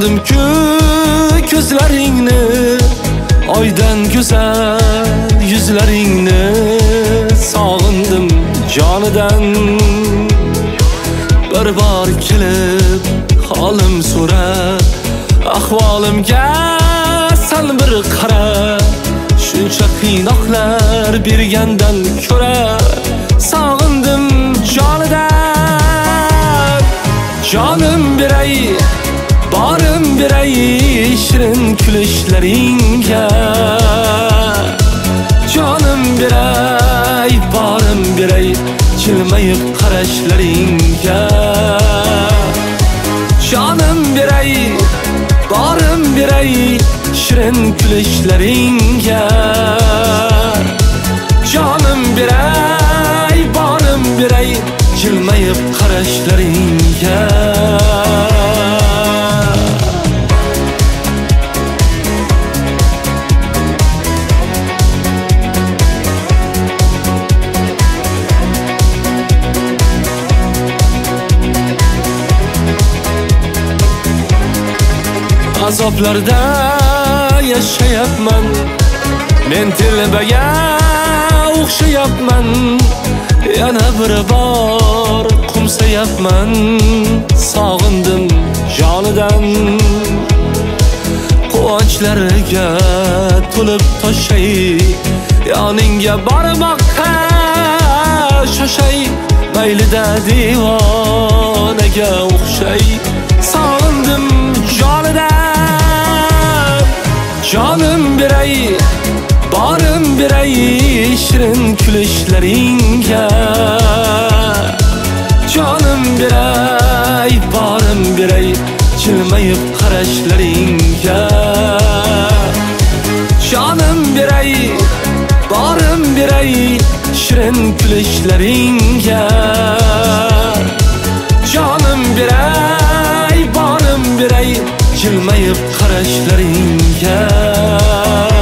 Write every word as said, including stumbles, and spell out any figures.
Ko'rdim-ku ko'zlaringni, oydan go'zal yuzlaringni. Sog'indim jonidan, bir bor kelib holim so'ra, ahvolimga sal bir qara. Shuncha qiynoqlar bergandan ko'ra, sog'indim jonidan. Jonim beray, borim beray shirin kulishlaringga. Jonim beray, borim beray jilmayib qarashlaringga. Jonim beray, borim beray shirin kulishlaringga. Jonim beray, borim beray jilmayib qarashlaringga. Azoblarda yashayapman, men telbaga o'xshayapman. Yana bir bor qumsayapman, sog'indim jonidan. Quvonchlarga to'lib toshay, yoningga bormoqqa shoshay. Maylida divonaga o'xshay, sog'indim jonidan. Jonim beray, borim beray shirin kulishlaringga. Jonim beray, borim beray jilmayib qarashlaringga. Jonim beray, borim beray shirin kulishlaringga. Jonim beray, borim beray jilmayib qarashlaringga.